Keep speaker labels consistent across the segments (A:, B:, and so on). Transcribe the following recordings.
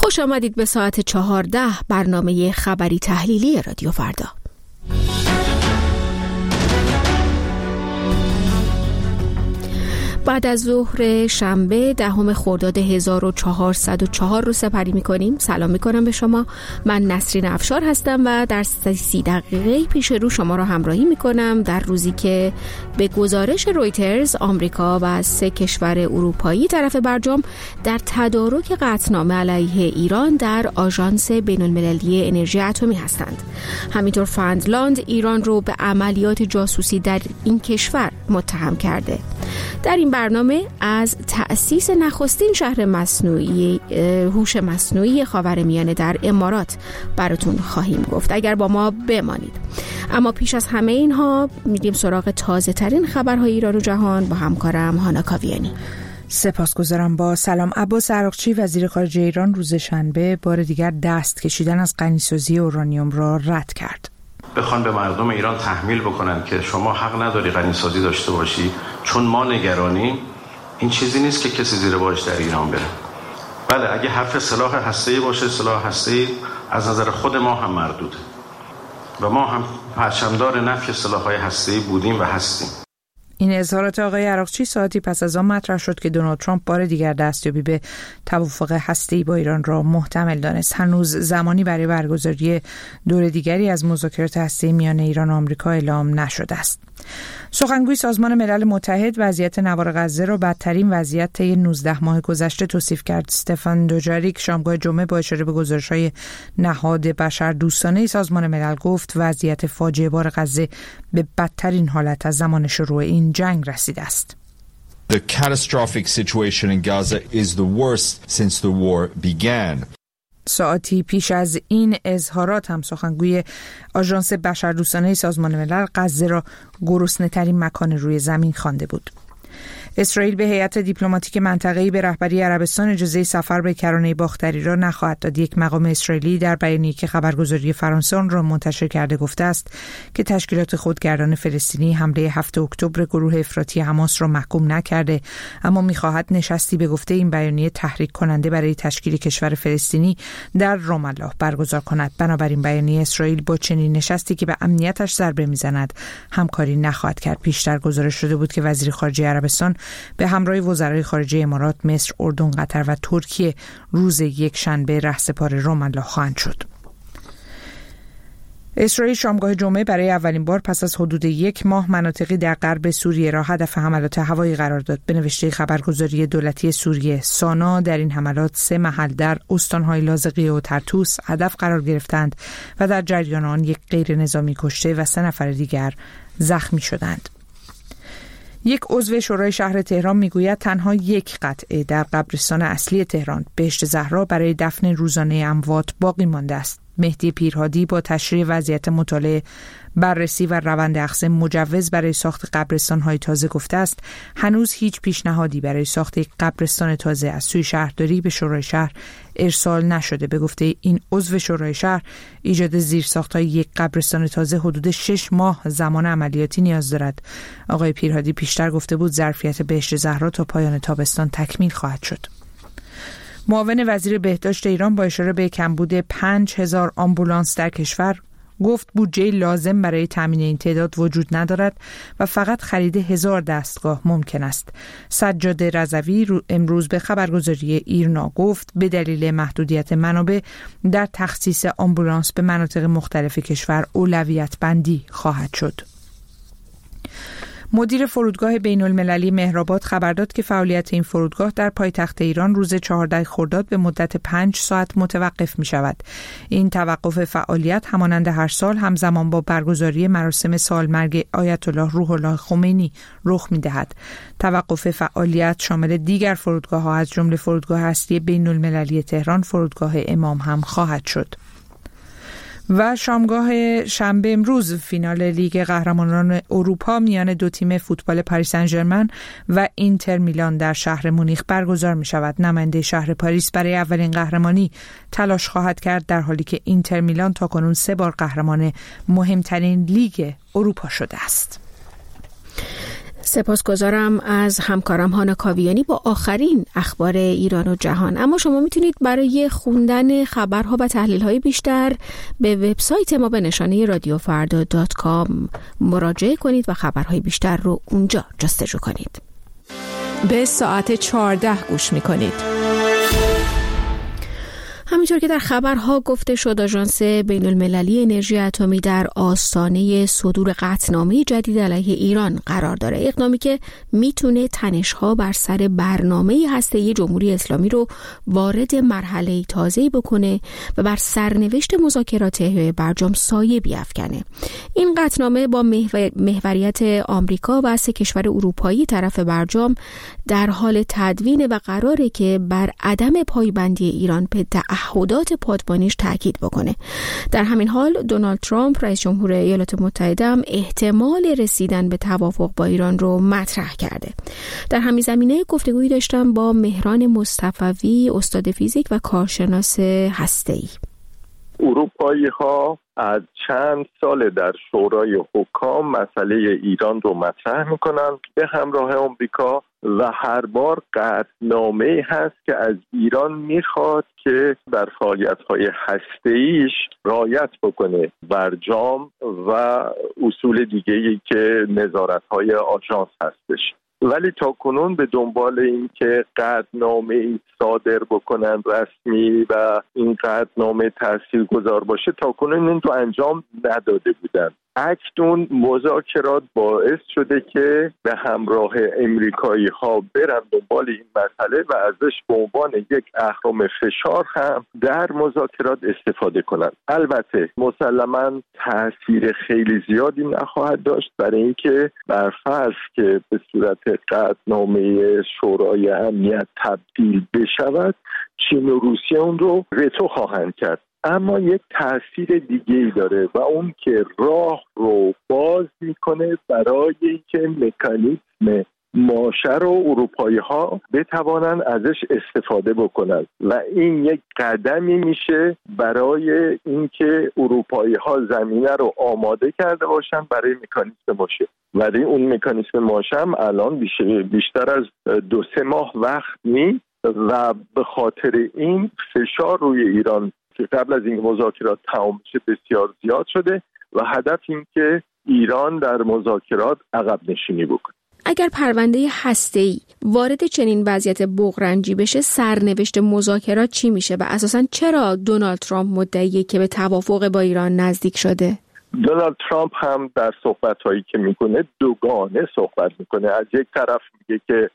A: خوش آمدید به ساعت 14 برنامه خبری تحلیلی رادیو فردا. بعد از ظهر شنبه 10 خرداد 1404 رو سپری می‌کنیم. سلام می‌کنم به شما. من نسرین افشار هستم و در 30 دقیقه پیش رو شما را همراهی می‌کنم در روزی که به گزارش رویترز آمریکا و 3 کشور اروپایی طرف برجام در تدارک قطعنامه علیه ایران در آژانس بین‌المللی انرژی اتمی هستند. همینطور فنلاند ایران رو به عملیات جاسوسی در این کشور متهم کرده. در این برنامه از تأسیس نخستین شهر مصنوعی هوش مصنوعی خاورمیانه در امارات براتون خواهیم گفت. اگر با ما بمانید. اما پیش از همه اینها میریم سراغ تازه ترین خبرهای ایران و جهان با همکارم هانا کاویانی.
B: سپاسگزارم. با سلام. عباس عراقچی وزیر خارجه ایران روز شنبه بار دیگر دست کشیدن از غنیسازی اورانیوم را رد کرد.
C: بخوان به مردم ایران تحمیل بکنن که شما حق نداری غنیسازی داشته باشی چون ما نگرانیم، این چیزی نیست که کسی زیر بارش در ایران بره. بله، اگه حرف سلاح هسته‌ای باشه، سلاح هسته‌ای از نظر خود ما هم مردوده و ما هم پرچمدار نفی سلاح‌های هسته‌ای بودیم و هستیم.
B: این اظهارات آقای عراقچی ساعتی پس از آن مطرح شد که دونالد ترامپ بار دیگر دستیابی به توافق هسته‌ای با ایران را محتمل دانست. هنوز زمانی برای برگزاری دور دیگری از مذاکرات هسته‌ای میان ایران و آمریکا اعلام نشده است. سخنگوی سازمان ملل متحد وضعیت نوار غزه را بدترین وضعیت طی 19 ماه گذشته توصیف کرد. استفان دوجاریک شامگاه جمعه با اشاره به گزارش‌های نهاد بشردوستانه سازمان ملل گفت وضعیت فاجعه بار غزه به بدترین حالت از زمان شروع این جنگ رسیده است.
D: The catastrophic situation in Gaza is the worst since the war began.
B: ساعتی پیش از این اظهارات هم سخنگوی آژانس بشردوستانه سازمان ملل غزه را گرسنه‌ترین مکان روی زمین خوانده بود. اسرائیل به هیئت دیپلماتیک منطقه‌ای به رهبری عربستان اجازه سفر به کرانه باختری را نخواهد داد. یک مقام اسرائیلی در بیانیه‌ای که خبرگزاری فرانسه آن را منتشر کرده گفته است که تشکیلات خودگردان فلسطینی حمله 7 اکتبر گروه افراطی حماس را محکوم نکرده، اما می‌خواهد نشستی به گفته این بیانیه تحریک کننده برای تشکیل کشور فلسطینی در رام الله برگزار کند. بنابراین بیانیه اسرائیل با چنین نشستی که به امنیتش ضربه می‌زند همکاری نخواهد کرد. پیشتر گزارش شده بود که وزیر خارجه عربستان به همراه وزرای خارجه امارات، مصر، اردن، قطر و ترکیه روز یک شنبه رهسپار رام الله خواهند شد. اسرائیل شامگاه جمعه برای اولین بار پس از حدود 1 ماه مناطقی در غرب سوریه را هدف حملات هوایی قرار داد. به نوشته خبرگزاری دولتی سوریه سانا، در این حملات 3 محل در استان‌های لاذقیه و ترتوس هدف قرار گرفتند و در جریان آن 1 غیر نظامی کشته و 3 نفر دیگر زخمی شدند. یک عضو شورای شهر تهران میگوید تنها 1 قطعه در قبرستان اصلی تهران، بهشت زهرا، برای دفن روزانه اموات باقی مانده است. مهدی پیرهادی با تشریح وضعیت مطالعه، بررسی و روند اقسام مجوز برای ساخت قبرستان‌های تازه گفته است هنوز هیچ پیشنهادی برای ساخت یک قبرستان تازه از سوی شهرداری به شورای شهر ارسال نشده. به گفته این عضو شورای شهر، ایجاد زیرساخت‌های یک قبرستان تازه حدود 6 ماه زمان عملیاتی نیاز دارد. آقای پیرهادی پیشتر گفته بود ظرفیت بهشت زهرا تا پایان تابستان تکمیل خواهد شد. معاون وزیر بهداشت ایران با اشاره به کمبود 5000 آمبولانس در کشور گفت بودجه لازم برای تامین این تعداد وجود ندارد و فقط خرید 1000 دستگاه ممکن است. سجاد رضوی امروز به خبرگزاری ایرنا گفت به دلیل محدودیت منابع در تخصیص آمبولانس به مناطق مختلف کشور اولویت بندی خواهد شد. مدیر فرودگاه بین‌المللی مهرآباد خبر داد که فعالیت این فرودگاه در پایتخت ایران روز 14 خرداد به مدت 5 ساعت متوقف می شود. این توقف فعالیت همانند هر سال همزمان با برگزاری مراسم سالمرگ آیت الله روح الله خمینی رخ می دهد. توقف فعالیت شامل دیگر فرودگاه ها از جمله فرودگاه هستی بین‌المللی تهران، فرودگاه امام هم خواهد شد. و شامگاه شنبه امروز فینال لیگ قهرمانان اروپا میان 2 تیم فوتبال پاریس سن ژرمن و اینتر میلان در شهر مونیخ برگزار می شود. نماینده شهر پاریس برای اولین قهرمانی تلاش خواهد کرد، در حالی که اینتر میلان تاکنون 3 بار قهرمان مهمترین لیگ اروپا شده است.
A: سپاسگزارم از همکارم هانا کاویانی با آخرین اخبار ایران و جهان. اما شما میتونید برای خوندن خبرها و تحلیل‌های بیشتر به وبسایت ما به نشانه radiofarda.com مراجعه کنید و خبرهای بیشتر رو اونجا جستجو کنید.
B: به ساعت 14 گوش میکنید.
A: همینطور که در خبرها گفته شد، آژانس بین‌المللی انرژی اتمی در آستانه صدور قطعنامه جدید علیه ایران قرار داره. اقدامی که میتونه تنش‌ها بر سر برنامه هسته‌ای جمهوری اسلامی رو وارد مرحله تازه‌ای بکنه و بر سرنوشت مذاکرات برجام سایه بیفکنه. این قطعنامه با محوریت آمریکا و 3 کشور اروپایی طرف برجام در حال تدوین و قراره که بر عدم پایبندی ایران به تعهدات پادبانیش تاکید بکنه. در همین حال دونالد ترامپ رئیس جمهور ایالات متحده هم احتمال رسیدن به توافق با ایران رو مطرح کرده. در همین زمینه گفتگویی داشتم با مهران مصطفوی، استاد فیزیک و کارشناس هسته‌ای.
E: اروپایی‌ها از چند سال در شورای حکام مسئله ایران رو مطرح میکنن به همراه آمریکا و هر بار قطعنامه‌ای هست که از ایران میخواد که در فعالیت‌های هسته‌ایش رعایت بکنه برجام و اصول دیگه‌ای که نظارت‌های آژانس هستش. ولی تا کنون به دنبال این که قطعنامه‌ای صادر بکنن رسمی و این قطعنامه تاثیرگذار باشه، تا کنون این رو انجام نداده بودن. اکنون مذاکرات باعث شده که به همراه امریکایی ها برن دنبال این مسئله و ازش به عنوان یک اهرم فشار هم در مذاکرات استفاده کنند. البته مسلماً تاثیر خیلی زیادی نخواهد داشت، برای اینکه بر فرض که به صورت قطعنامه شورای امنیت تبدیل بشود، چین و روسیه اون رو وتو خواهند کرد. اما یک تاثیر دیگه‌ای داره و اون که راه رو باز میکنه برای اینکه مکانیزم ماشه رو اروپایی‌ها بتوانن ازش استفاده بکنن و این یک قدمی میشه برای اینکه اروپایی‌ها زمینه رو آماده کرده باشن برای مکانیزم ماشه. ولی اون مکانیزم ماشه هم الان بیشتر از 2-3 ماه وقت نیست و به خاطر این فشار روی ایران که قبل از این مذاکرات تمام بشه بسیار زیاد شده و هدف این که ایران در مذاکرات عقب نشینی بکنه.
A: اگر پرونده هسته‌ای وارد چنین وضعیت بغرنجی بشه، سرنوشت مذاکرات چی میشه و اساساً چرا دونالد ترامپ مدعیه که به توافق با ایران نزدیک شده؟
E: دونالد ترامپ هم در صحبت‌هایی که میکنه دوگانه صحبت میکنه. از یک طرف میگه که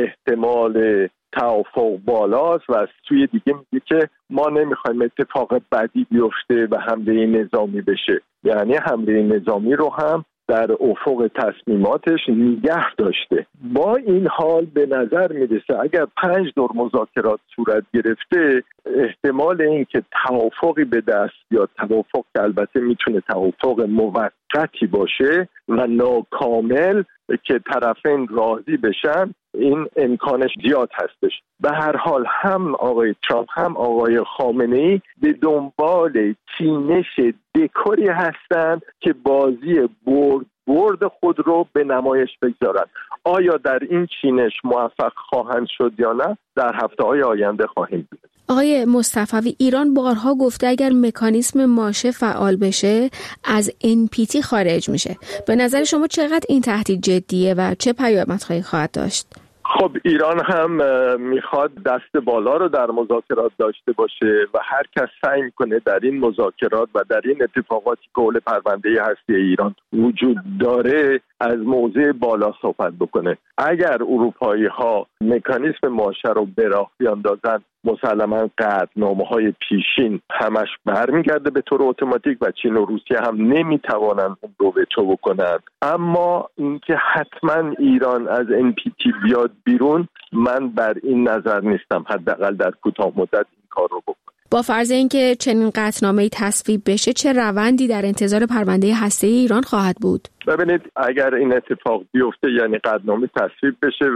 E: احتمال توافق بالاست و از سوی دیگه میگه که ما نمیخوایم اتفاق بدی بیفته و حمله نظامی بشه. یعنی حمله نظامی رو هم در افق تصمیماتش نگه داشته. با این حال به نظر میرسه اگر 5 دور مذاکرات صورت گرفته، احتمال این که توافقی به دست بیاد، توافق که البته میتونه توافق موقتی باشه و ناکامل که طرفین راضی بشن، این امکانش زیاد هستش. به هر حال هم آقای ترامپ هم آقای خامنه‌ای به دنبال چینش دکوری هستند که بازی برد خود رو به نمایش بگذارند. آیا در این چینش موفق خواهند شد یا نه، در هفته‌های آینده خواهیم دید.
A: آقای مصطفوی، ایران بارها گفته اگر مکانیزم ماشه فعال بشه از NPT خارج میشه. به نظر شما چقدر این تهدید جدیه و چه پیامدهایی خواهد داشت؟
E: خب ایران هم میخواد دست بالا رو در مذاکرات داشته باشه و هر کس سعی میکنه در این مذاکرات و در این اتفاقاتی که حول پرونده هستی ایران وجود داره از موضع بالا صحبت بکنه. اگر اروپایی ها مکانیزم ماشه رو به راه بیاندازن، مسلماً قطعنامه‌های پیشین همش برمیگرده به طور اتوماتیک و چین و روسیه هم نمیتوانند اون رو وتو بکنن. اما اینکه حتما ایران از NPT بیاد بیرون، من بر این نظر نیستم، حداقل در کوتاه مدت این کار رو بکنه.
A: با فرض اینکه چنین قطعنامه‌ای تصویب بشه، چه روندی در انتظار پرونده هسته‌ای ایران خواهد بود؟
E: ببینید، اگر این اتفاق بیفته، یعنی قطعنامه تصویب بشه و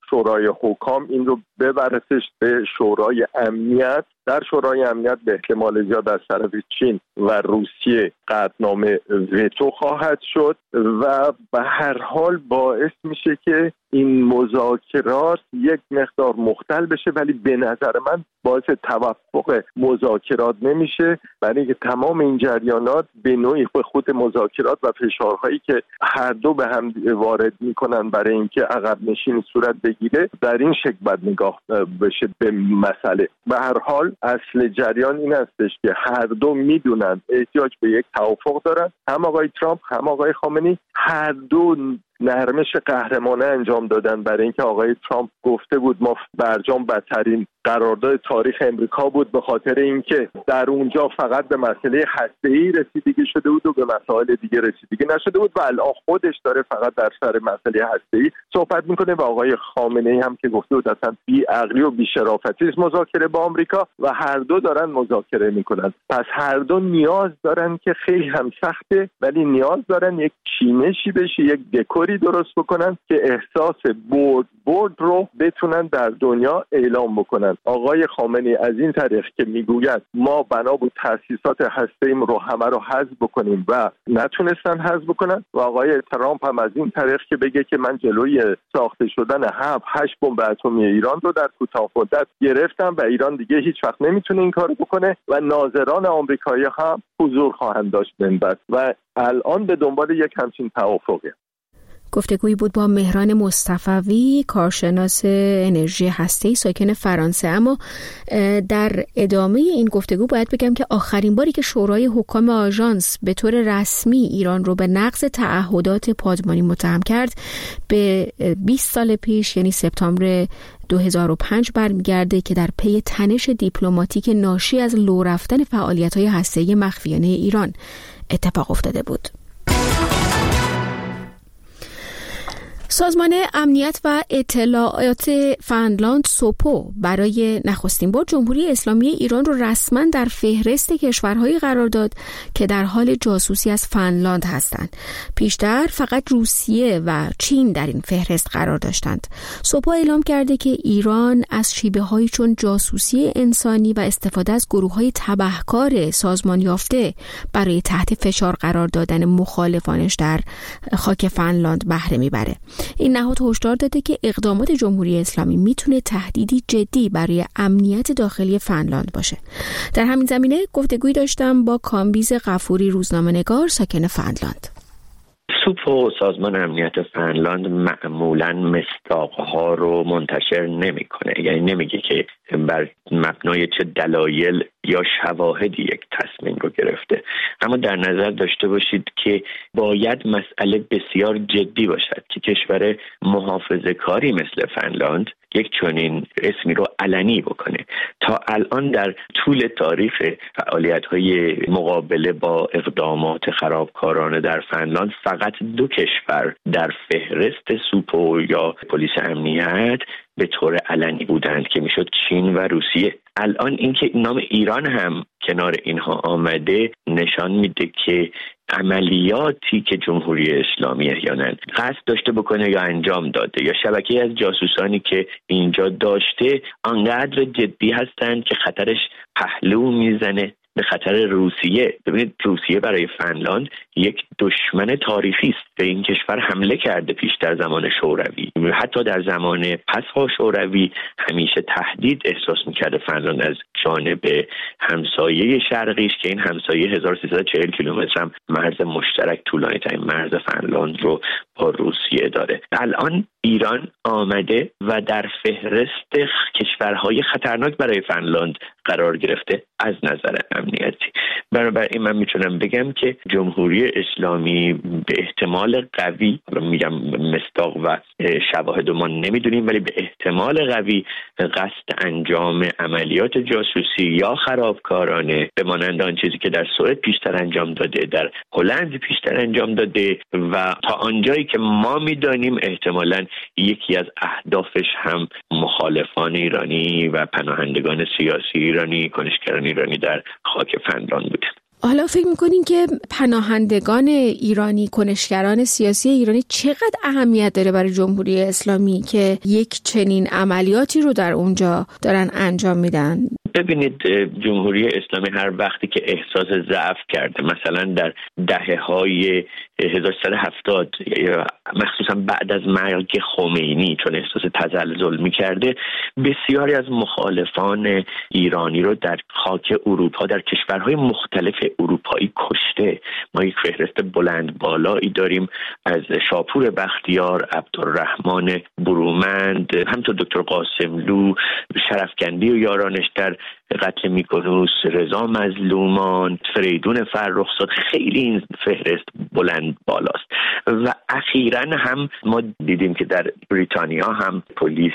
E: شورای حکام این رو ببرسش به شورای امنیت. در شورای امنیت به احتمال زیاد از طرف چین و روسیه قطعنامه وتو خواهد شد و به هر حال باعث میشه که این مذاکرات یک مقدار مختل بشه، ولی به نظر من باعث توفق مذاکرات نمیشه، برای اینکه تمام این جریانات به نوعی به خود مذاکرات و فشارهایی که هر دو به هم وارد میکنن برای اینکه عقب نشینی صورت بگیره در این شکل باید نگاه بشه به مسئله. به هر حال اصل جریان این هستش که هر دو میدونن احتیاج به یک توافق دارن، هم آقای ترامپ هم آقای خامنه‌ای هر دو نرمش قهرمانه انجام دادن، برای اینکه آقای ترامپ گفته بود ما برجام بدترین قرارداد تاریخ امریکا بود به خاطر اینکه در اونجا فقط به مسئله هسته‌ای رسیدگی شده بود و به مسائل دیگه رسیدگی نشده بود و الان خودش داره فقط در سر مسئله هسته‌ای صحبت میکنه و آقای خامنه‌ای هم که گفته بود اصلا بی‌عقلی و بی‌شرافتی است مذاکره با آمریکا و هر دو دارن مذاکره میکنن. پس هر دو نیاز دارن که خیلی هم سخته، ولی نیاز دارن یک چینشی بشه، یک دکوری درست بکنن که احساس برد رو بتونن در دنیا اعلام بکنن. آقای خامنه‌ای از این طریق که میگوید ما بنا بود تأسیسات هسته‌ایم رو همه رو حذف بکنیم و نتونستن حذف بکنن و آقای ترامپ هم از این طریق که بگه که من جلوی ساخته شدن 7-8 بمب اتمی ایران رو در کوتاه مدت گرفتم و ایران دیگه هیچ وقت نمیتونه این کارو بکنه و ناظران آمریکایی هم حضور خواهند داشت منبر و الان به دنبال یک همچین توافقی.
A: گفتگویی بود با مهران مصطفوی، کارشناس انرژی هسته‌ای ساکن فرانسه. اما در ادامه این گفتگو باید بگم که آخرین باری که شورای حکام آژانس به طور رسمی ایران رو به نقض تعهدات پادمانی متهم کرد به 20 سال پیش، یعنی سپتامبر 2005 برمیگرده که در پی تنش دیپلماتیک ناشی از لو رفتن فعالیت‌های هسته‌ای مخفیانه ایران اتفاق افتاده بود. سازمان امنیت و اطلاعات فنلاند سوپو برای نخستین بار جمهوری اسلامی ایران رو رسما در فهرست کشورهایی قرار داد که در حال جاسوسی از فنلاند هستند. پیشتر فقط روسیه و چین در این فهرست قرار داشتند. سوپو اعلام کرده که ایران از شیوه‌هایی چون جاسوسی انسانی و استفاده از گروه‌های تبهکار سازمان یافته برای تحت فشار قرار دادن مخالفانش در خاک فنلاند بهره میبره. این نهاد هشدار داده که اقدامات جمهوری اسلامی میتونه تهدیدی جدی برای امنیت داخلی فنلاند باشه. در همین زمینه گفتگویی داشتم با کامبیز غفوری، روزنامه‌نگار ساکن فنلاند.
F: سوپو سازمان امنیت فنلاند معمولاً مصداقها رو منتشر نمیکنه، یعنی نمیگه که بر مبنای چه دلایل یا شواهدی یک تصمیم رو گرفته، اما در نظر داشته باشید که باید مسئله بسیار جدی باشد که کشور محافظه‌کاری مثل فنلاند یک چنین اسمی رو علنی بکنه. تا الان در طول تاریخ فعالیت‌های مقابله با اقدامات خرابکارانه در فنلاند فقط 2 کشور در فهرست سوپو یا پلیس امنیت به طور علنی بودند که میشد چین و روسیه. الان اینکه نام ایران هم کنار اینها آمده نشان میده که عملیاتی که جمهوری اسلامی احیانا قصد داشته بکنه یا انجام داده یا شبکه از جاسوسانی که اینجا داشته آنقدر جدی هستند که خطرش پهلو میزنه به خطر روسیه. ببینید روسیه برای فنلاند یک دشمن تاریخی است. به این کشور حمله کرده پیش در زمان شوروی، حتی در زمان پس شوروی همیشه تهدید احساس میکرده فنلاند از جانب همسایه شرقیش که این همسایه 1340 کیلومتر هم مرز مشترک طولانی ترین مرز فنلاند رو با روسیه داره. الان ایران آمده و در فهرست کشورهای خطرناک برای فنلاند قرار گرفته از نظر امنیتی. بنابراین من میتونم بگم که جمهوری اسلامی به احتمال قوی، میگم مصداق و شواهد ما نمیدونیم، ولی به احتمال قوی قصد انجام عملیات جاسوسی یا خرابکارانه به مانند آن چیزی که در سوئد پیشتر انجام داده، در هلند پیشتر انجام داده و تا آنجایی که ما میدانیم احتمالاً یکی از اهدافش هم مخالفان ایرانی و پناهندگان سیاسی ایرانی، کنشگران ایرانی در خاک فنلاند بوده.
A: حالا فکر میکنین که پناهندگان ایرانی، کنشگران سیاسی ایرانی چقدر اهمیت داره برای جمهوری اسلامی که یک چنین عملیاتی رو در اونجا دارن انجام میدن؟
F: ببینید، جمهوری اسلامی هر وقتی که احساس ضعف کرده، مثلا در دهه‌های 1370 مخصوصا بعد از مرگ خمینی، چون احساس تزلزل می‌کرده، بسیاری از مخالفان ایرانی رو در خاک اروپا، در کشورهای مختلف اروپایی کشته. ما یک فهرست بلند بالایی داریم از شاپور بختیار، عبدالرحمن برومند، همینطور دکتر قاسملو، شرفکندی و یارانش در قتل میکنوس، رضا مظلومان، فریدون فرخزاد. خیلی این فهرست بلند بالاست. و اخیراً هم ما دیدیم که در بریتانیا هم پلیس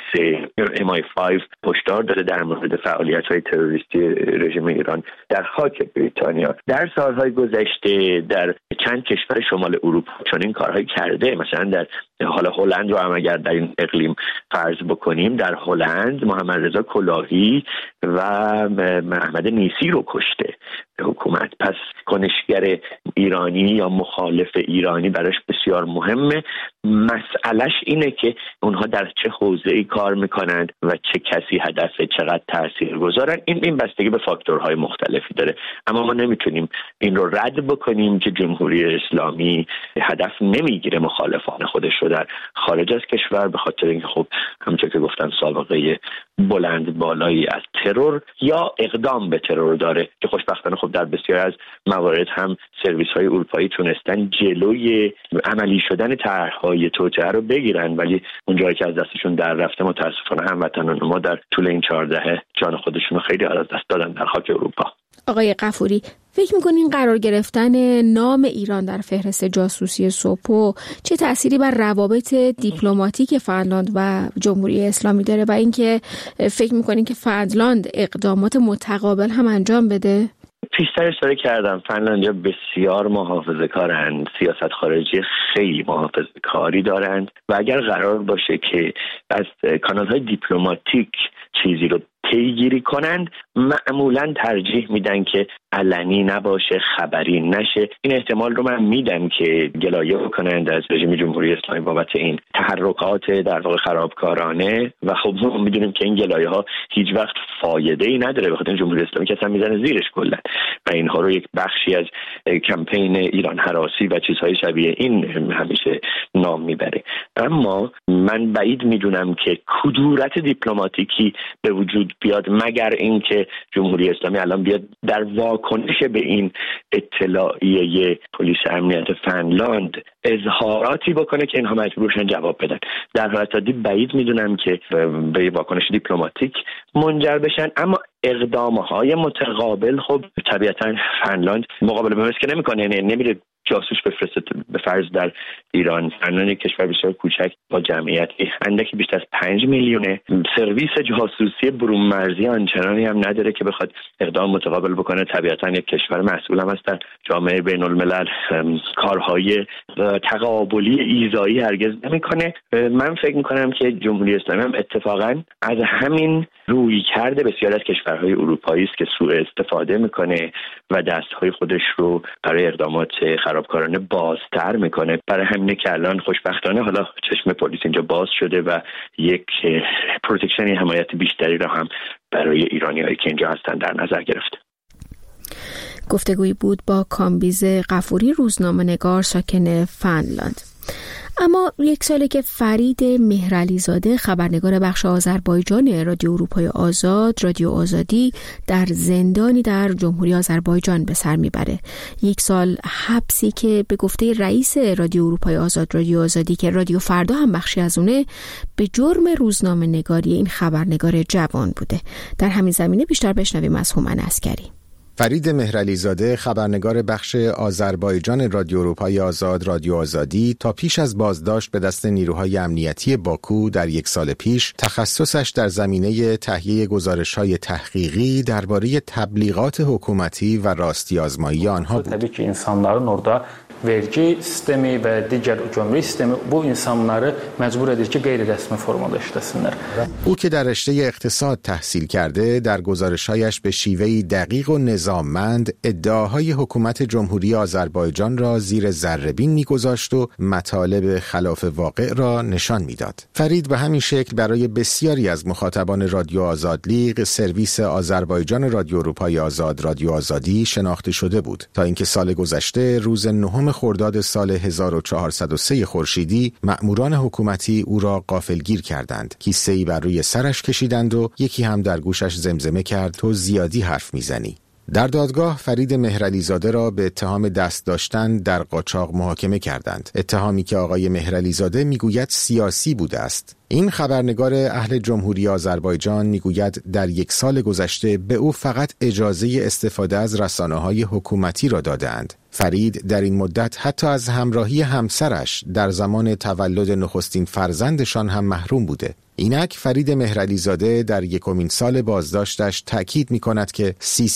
F: MI5 هشدار داده در مورد فعالیت‌های تروریستی رژیم ایران در خاک بریتانیا. در سالهای گذشته در چند کشور شمال اروپا چون این کارهای کرده. مثلا در حالا هلند رو هم اگر در این اقلیم فرض بکنیم، در هلند محمد رضا کلاهی و احمد نیسی رو کشته حکومت. پس کنشگر ایرانی یا مخالف ایرانی براش بسیار مهمه. مسئلهش اینه که اونها در چه حوزه‌ای کار میکنند و چه کسی هدفه، چقدر تأثیر گذارن. این بستگی به فاکتورهای مختلفی داره. اما ما نمیتونیم این رو رد بکنیم که جمهوری اسلامی هدف نمیگیره مخالفان خودش رو در خارج از کشور، به خاطر اینکه خب همونطور که گفتم سابقه بلند بالایی از ترور یا اقدام به ترور داره که خوشبختانه خب در بسیار از موارد هم سرویس‌های اروپایی تونستن جلوی عملی شدن طرح‌های توطئه رو بگیرن، ولی اون جایی که از دستشون در رفته متاسفانه هموطنان ما در طول این 4 دهه جان خودشون رو خیلی از دست دادن در خاک اروپا.
A: آقای غفوری، فکر میکنین قرار گرفتن نام ایران در فهرست جاسوسی سوپو چه تأثیری بر روابط دیپلماتیک فنلاند و جمهوری اسلامی داره و اینکه فکر میکنین که فنلاند اقدامات متقابل هم انجام بده؟
F: پیشتر اشاره کردم فنلاندیا بسیار محافظه‌کارند، سیاست خارجی خیلی محافظه‌کاری دارند و اگر قرار باشه که از کانال‌های دیپلماتیک چیزی رو پیگیری کنند، معمولاً ترجیح میدن که علنی نباشه، خبری نشه. این احتمال رو من میدم که گلایه بکنند از رژیم جمهوری اسلامی بابت این تحرکات در واقع خرابکارانه و خب ما میدونیم که این گلایه ها هیچ وقت فایده ای نداره، بخاطر این جمهوری اسلامی که اصلا میزنه زیرش کلا و اینها رو یک بخشی از کمپین ایران هراسی و چیزهای شبیه این همیشه نام میبره. اما من بعید میدونم که کدورت دیپلماتیکی به وجود بیاد مگر اینکه جمهوری اسلامی الان بیاد در واکنش به این اطلاعیه پلیس امنیت فنلاند اظهاراتی بکنه که اینها مجبورشن جواب بدن. در حالت عادی بعید میدونم که به واکنش دیپلماتیک منجر بشن، اما اقدامهای متقابل خب طبیعتا فنلاند مقابله به مسکه نمیکنه، یعنی نمیره جاسوس بفرسته به فرض در ایران. فنلاند یک کشور بسیار کوچک با جمعیتی اندکی بیشتر از 5 میلیونه، سرویس جاسوسی برون مرزی آنچنانی هم نداره که بخواد اقدام متقابل بکنه. طبیعتا یک کشور مسئول هم است در جامعه بین الملل، کارهای تقابلی ایذایی هرگز نمیکنه. من فکر میکنم که جمهوری اسلامی هم اتفاقا از همین روی کرده بسیار از کشورهای اروپایی است که سوء استفاده میکنه و دستهای خودش رو برای اقدامات خرابکارانه بازتر میکنه. برای همینه که الان خوشبختانه حالا چشم پلیس اینجا باز شده و یک پروتکشن حمایت بیشتری را هم برای ایرانیایی که اینجا هستن در نظر گرفته.
A: گفتگویی بود با کامبیز غفوری، روزنامه‌نگار ساکن فنلاند. اما یک ساله که فرید مهرعلی زاده، خبرنگار بخش آذربایجان رادیو اروپای آزاد، رادیو آزادی، در زندانی در جمهوری آذربایجان به سر میبره. یک سال حبسی که به گفته رئیس رادیو اروپای آزاد، رادیو آزادی، که رادیو فردا هم بخشی از اونه، به جرم روزنامه نگاری این خبرنگار جوان بوده. در همین زمینه بیشتر بشنویم از هومن عسکری.
G: فرید مهرعلی زاده، خبرنگار بخش آذربایجان رادیو اروپای آزاد، رادیو آزادی، تا پیش از بازداشت به دست نیروهای امنیتی باکو در یک سال پیش تخصصش در زمینه تهیه گزارش‌های تحقیقی درباره تبلیغات حکومتی و راستی آزمایی آنها بود.
H: Təbii ki, insanların orada vergi sistemi və digər gömrük sistemi bu insanları məcbur edir ki, qeyri-rəsmi formada işləsinlər.
G: او که در رشته اقتصاد تحصیل کرده در گزارش‌هایش به شیوهی دقیق و نظاممند ادعاهای حکومت جمهوری آذربایجان را زیر ذره‌بین می‌گذاشت و مطالب خلاف واقع را نشان می‌داد. فرید به همین شکل برای بسیاری از مخاطبان رادیو آزادلیگ سرویس آذربایجان رادیو اروپای آزاد رادیو آزادی شناخته شده بود تا اینکه سال گذشته روز 9 خرداد سال 1403 خورشیدی مأموران حکومتی او را غافلگیر کردند. کیسه‌ای بر روی سرش کشیدند و یکی هم در گوشش زمزمه کرد تو زیادی حرف میزنی. در دادگاه فرید مهرعلیزاده را به اتهام دست داشتن در قاچاق محاکمه کردند. اتهامی که آقای مهرعلیزاده میگوید سیاسی بوده است. این خبرنگار اهل جمهوری آذربایجان میگوید در 1 سال گذشته به او فقط اجازه استفاده از رسانه‌های حکومتی را دادند. فرید در این مدت حتی از همراهی همسرش در زمان تولد نخستین فرزندشان هم محروم بوده. اینک فرید مهرعلیزاده در 1مین سال بازداشتش تأکید می‌کند که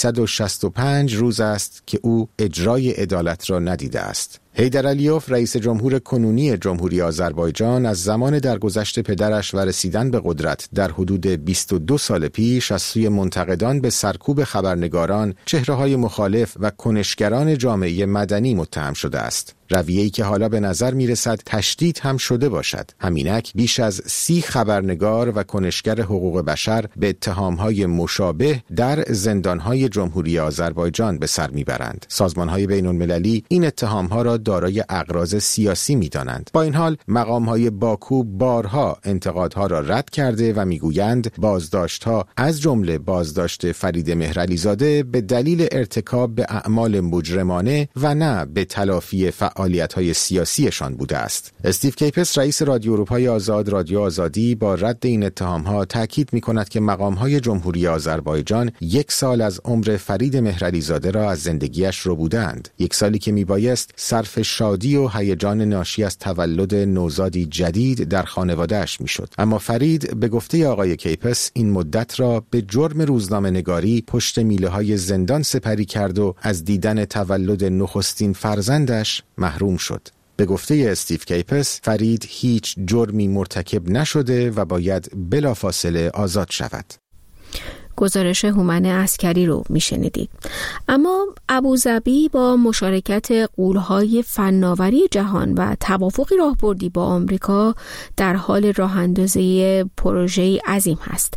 G: 365 روز است که او اجرای عدالت را ندیده است. حیدر علیوف رئیس جمهور کنونی جمهوری آذربایجان از زمان درگذشت پدرش و رسیدن به قدرت در حدود 22 سال پیش از سوی منتقدان به سرکوب خبرنگاران، چهره‌های مخالف و کنشگران جامعه مدنی متهم شده است. رویه‌ای که حالا به نظر می‌رسد تشدید هم شده باشد. همینک بیش از 30 خبرنگار و کنشگر حقوق بشر به اتهام‌های مشابه در زندان‌های جمهوری آذربایجان به سر می‌برند. سازمان‌های بین‌المللی این اتهام‌ها را دارای اغراض سیاسی می‌دانند. با این حال مقام‌های باکو بارها انتقادها را رد کرده و می‌گویند بازداشت‌ها از جمله بازداشت فرید مهرعلیزاده به دلیل ارتکاب به اعمال مجرمانه و نه به تلافی فعالیت‌های سیاسیشان بوده است. استیو کیپس رئیس رادیو اروپای آزاد رادیو آزادی با رد این اتهام‌ها تاکید می‌کند که مقام‌های جمهوری آذربایجان 1 سال از عمر فرید مهرعلیزاده را از زندگیش ربودند. 1 سالی که میبایست صرف شادی و هیجان ناشی از تولد نوزادی جدید در خانواده‌اش میشد. اما فرید به گفته آقای کیپس این مدت را به جرم روزنامه‌نگاری پشت میله‌های زندان سپری کرد و از دیدن تولد نخستین فرزندش محروم شد. به گفته استیو کیپس فرید هیچ جرمی مرتکب نشده و باید بلافاصله آزاد شود.
A: گزارش هومن عسکری رو میشنیدید. اما ابوظبی با مشارکت غول‌های فناوری جهان و توافقی راهبردی با آمریکا در حال راه‌اندازی پروژه‌ای عظیم هست.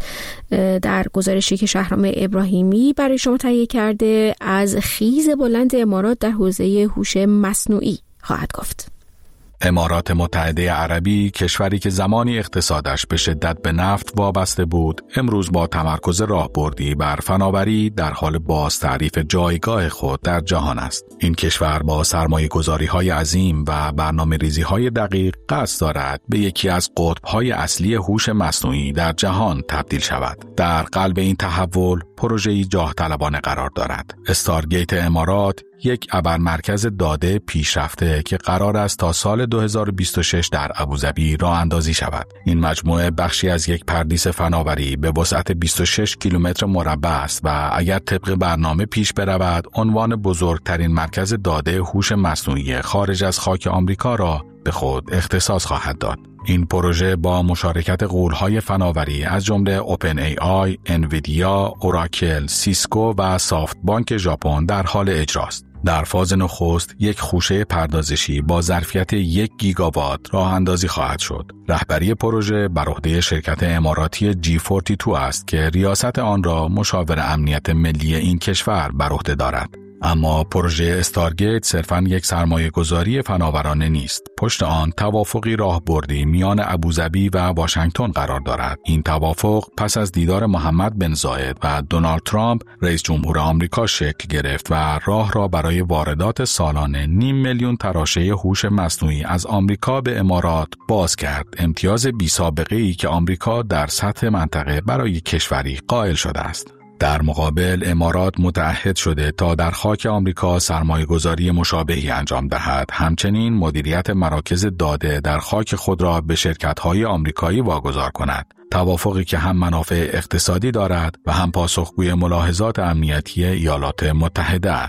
A: در گزارشی که شهرام ابراهیمی برای شما تهیه کرده از خیز بلند امارات در حوزه هوش مصنوعی خواهد گفت.
I: امارات متحده عربی، کشوری که زمانی اقتصادش به شدت به نفت وابسته بود، امروز با تمرکز راهبردی بر فناوری در حال باز تعریف جایگاه خود در جهان است. این کشور با سرمایه‌گذاری‌های عظیم و برنامه‌ریزی‌های دقیق قصد دارد به یکی از قطب‌های اصلی هوش مصنوعی در جهان تبدیل شود. در قلب این تحول پروژه‌ای جاه طلبانه قرار دارد. استارگیت امارات یک ابرمرکز داده پیشرفته که قرار است تا سال 2026 در ابوظبی راه اندازی شود. این مجموعه بخشی از یک پردیس فناوری به وسعت 26 کیلومتر مربع است و اگر طبق برنامه پیش برود عنوان بزرگترین مرکز داده هوش مصنوعی خارج از خاک آمریکا را به خود اختصاص خواهد داد. این پروژه با مشارکت غول‌های فناوری از جمله اوپن ای آی، انویدیا، اوراکل، سیسکو و سافت بانک ژاپن در حال اجراست. در فاز نخست یک خوشه پردازشی با ظرفیت 1 گیگاوات راه اندازی خواهد شد. رهبری پروژه بر عهده شرکت اماراتی G42 است که ریاست آن را مشاور امنیت ملی این کشور بر عهده دارد. اما پروژه استارگیت صرفاً یک سرمایه‌گذاری فناورانه نیست. پشت آن توافقی راهبردی میان ابوظبی و واشنگتن قرار دارد. این توافق پس از دیدار محمد بن زاید و دونالد ترامپ رئیس جمهور آمریکا شکل گرفت و راه را برای واردات سالانه 500,000 تراشه هوش مصنوعی از آمریکا به امارات باز کرد. امتیاز بی‌سابقه‌ای که آمریکا در سطح منطقه برای کشوری قائل شده است. در مقابل امارات متعهد شده تا در خاک آمریکا سرمایه‌گذاری مشابهی انجام دهد. همچنین مدیریت مراکز داده در خاک خود را به شرکت‌های آمریکایی واگذار کند. توافقی که هم منافع اقتصادی دارد و هم پاسخگوی ملاحظات امنیتی ایالات متحده است.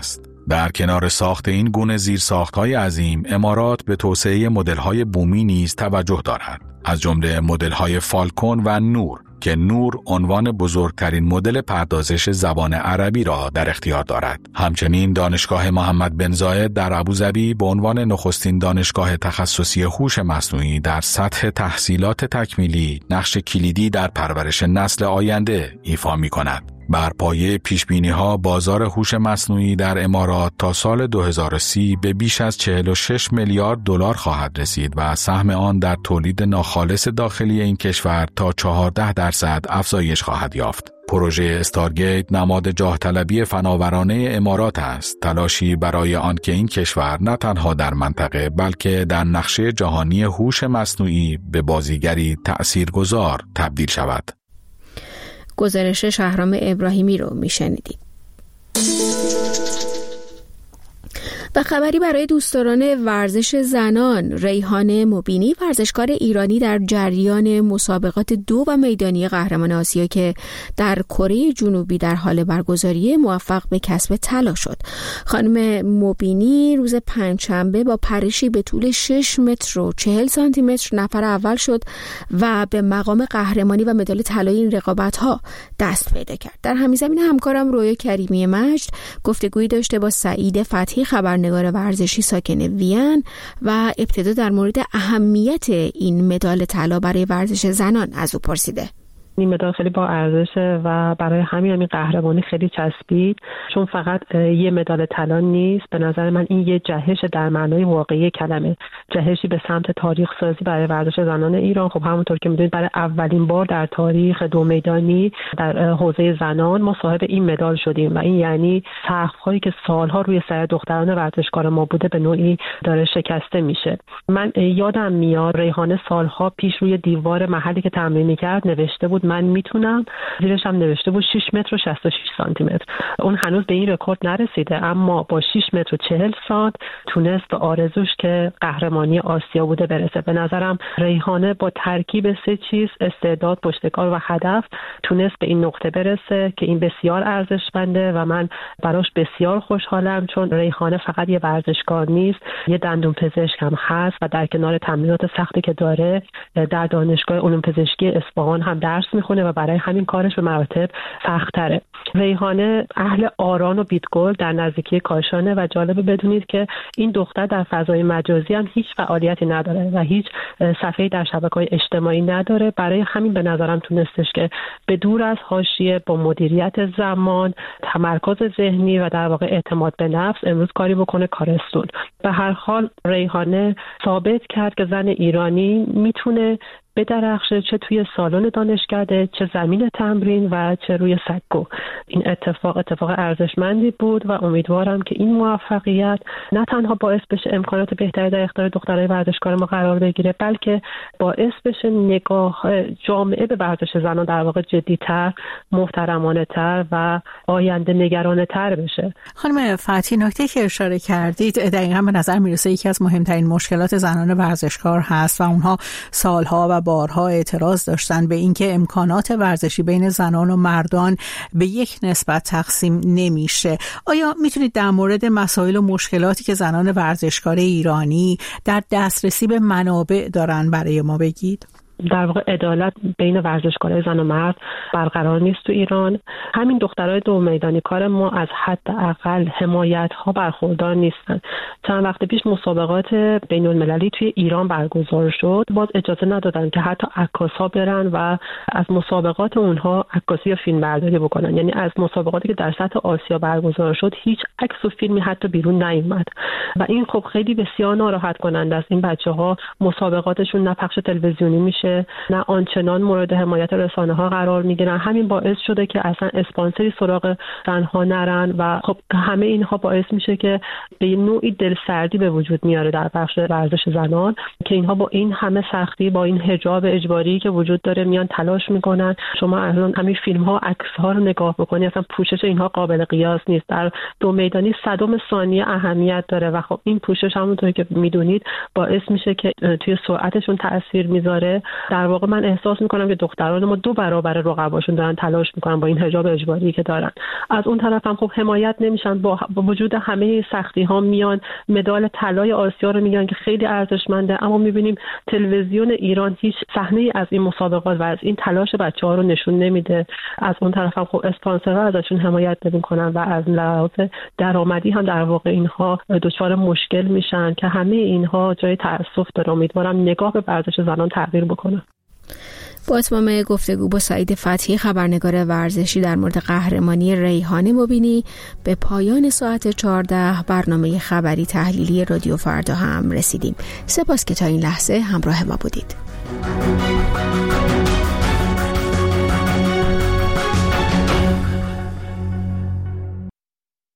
I: در کنار ساخت این گونه زیرساخت‌های عظیم، امارات به توسعه مدل‌های بومی نیز توجه دارد، از جمله مدل‌های فالکون و نور که نور عنوان بزرگترین مدل پردازش زبان عربی را در اختیار دارد. همچنین دانشگاه محمد بن زاید در ابوظبی به عنوان نخستین دانشگاه تخصصی هوش مصنوعی در سطح تحصیلات تکمیلی نقش کلیدی در پرورش نسل آینده ایفا می‌کند. بر پایه پیشبینی‌ها بازار هوش مصنوعی در امارات تا سال 2030 به بیش از 46 میلیارد دلار خواهد رسید و سهم آن در تولید ناخالص داخلی این کشور تا 14% افزایش خواهد یافت. پروژه استارگیت نماد جاه طلبی فناورانه امارات است، تلاشی برای آنکه این کشور نه تنها در منطقه بلکه در نقشه جهانی هوش مصنوعی به بازیگری تأثیرگذار تبدیل شود.
A: گزارش شهرام ابراهیمی رو میشنیدید. و خبری برای دوستداران ورزش زنان، ریحانه مبینی ورزشکار ایرانی در جریان مسابقات 2 و میدانی قهرمان آسیا که در کره جنوبی در حال برگزاری موفق به کسب طلا شد. خانم مبینی روز پنجشنبه با پرشی به طول 6 متر و 40 سانتی متر نفر اول شد و به مقام قهرمانی و مدال طلای این رقابت‌ها دست پیدا کرد. در همین زمینه همکارم رویا کریمی مجد گفتگویی داشته با سعید فتحی خبرنگار ورزشی ساکن وین و ابتدا در مورد اهمیت این مدال طلا برای ورزش زنان از او پرسیده.
J: این مدال خیلی با ارزشه و برای همین قهرمانی خیلی چسبید، چون فقط یه مدال طلا نیست. به نظر من این یه جهش در معنای واقعی کلمه، جهشی به سمت تاریخ سازی برای ورزش زنان ایران. خب همونطور که میدونید برای اولین بار در تاریخ 2 میدانی در حوزه زنان ما صاحب این مدال شدیم و این یعنی سقف‌هایی که سالها روی سر دختران ورزشکار ما بوده به نوعی داره شکسته میشه. من یادم میاد ریحانه سالها پیش روی دیوار محلی که تمرین می‌کرد نوشته بود من میتونم، زیرش هم نوشته بود 6 متر و 66 سانتی متر. اون هنوز به این رکورد نرسیده اما با 6 متر و 40 سانت تونست به آرزوش که قهرمانی آسیا بوده برسه. به نظرم ریحانه با ترکیب 3 چیز، استعداد، پشتکار و هدف، تونست به این نقطه برسه که این بسیار ارزشمنده و من براش بسیار خوشحالم، چون ریحانه فقط یه ورزشکار نیست، یه دندون پزشک هم هست و در کنار تمرینات سختی که داره در دانشگاه علوم پزشکی اصفهان هم درس میخونه و برای همین کارش به مراتب سخت‌تره. ریحانه اهل آران و بیتگل در نزدیکی کاشانه و جالبه بدونید که این دختر در فضای مجازی هم هیچ فعالیتی نداره و هیچ صفحه‌ای در شبکه‌های اجتماعی نداره. برای همین به نظرم تونستش که به دور از حاشیه با مدیریت زمان، تمرکز ذهنی و در واقع اعتماد به نفس امروز کاری بکنه کارستون. به هر حال ریحانه ثابت کرد که زن ایرانی میتونه بدرخشه، چه توی سالن دانشکده، چه زمین تمرین و چه روی سکو. این اتفاق ارزشمندی بود و امیدوارم که این موفقیت نه تنها باعث بشه امکانات بهتری در اختیار دخترای ورزشکار ما قرار بگیره، بلکه باعث بشه نگاه جامعه به ورزش زنان در واقع جدی‌تر، محترمانه‌تر و آینده نگرانه‌تر بشه.
K: خانم فتحی، نکته که اشاره کردید دقیقاً به نظر میرسه یکی از مهمترین مشکلات زنان ورزشکار هست و اونها سالها و بارها اعتراض داشتن به اینکه امکانات ورزشی بین زنان و مردان به یک نسبت تقسیم نمیشه. آیا میتونید در مورد مسائل و مشکلاتی که زنان ورزشکار ایرانی در دسترسی به منابع دارن برای ما بگید؟
J: در واقع عدالت بین ورزشکارای زن و مرد برقرار نیست تو ایران. همین دخترای 2 میدانی کار ما از حداقل حمایت‌ها برخوردار نیستن. چند وقت پیش مسابقات بین‌المللی توی ایران برگزار شد، باز اجازه ندادن که حتی عکاس‌ها برن و از مسابقات اونها عکاسی یا فیلمبرداری بکنن. یعنی از مسابقاتی که در سطح آسیا برگزار شد هیچ عکس و فیلمی حتی بیرون نیومد و این خب خیلی بسیار ناراحت کننده است. این بچه‌ها مسابقاتشون نه پخش تلویزیونی میشه نه آنچنان مورد حمایت رسانه‌ها قرار میگیرن. همین باعث شده که اصلا اسپانسری سراغ زنها نرن و خب همه اینها باعث میشه که به نوعی دلسردی به وجود میاره در بخش ورزش زنان که اینها با این همه سختی، با این حجاب اجباری که وجود داره میان تلاش میکنن. شما الان همین فیلم‌ها، عکس‌ها رو نگاه بکنید، اصلا پوشش اینها قابل قیاس نیست. در 2 میدانی صدم ثانیه اهمیت داره و خب این پوشش همونطوری که میدونید باعث میشه که توی سرعتشون تاثیر میذاره در واقع من احساس میکنم که دختران ما 2 برابر رقباشون دارن تلاش میکنن با این حجاب اجباری که دارن. از اون طرف هم خب حمایت نمیشن، با وجود همه سختی ها میان مدال طلای آسیا رو میگن که خیلی ارزشمنده، اما میبینیم تلویزیون ایران هیچ صحنه‌ای از این مسابقات و از این تلاش بچه‌ها رو نشون نمیده. از اون طرف هم خب اسپانسرها ازشون حمایت نمیکنن و از لحاظ درآمدی هم در واقع اینها دچار مشکل میشن که همه اینها جای تأسف داره. امیدوارم نگاه به ورزش زنان تغییر بکنه.
A: با اتمام گفتگو با سعید فتحی خبرنگار ورزشی در مورد قهرمانی ریحانه مبینی به پایان ساعت 14 برنامه خبری تحلیلی رادیو فردا هم رسیدیم. سپاس که تا این لحظه همراه ما بودید.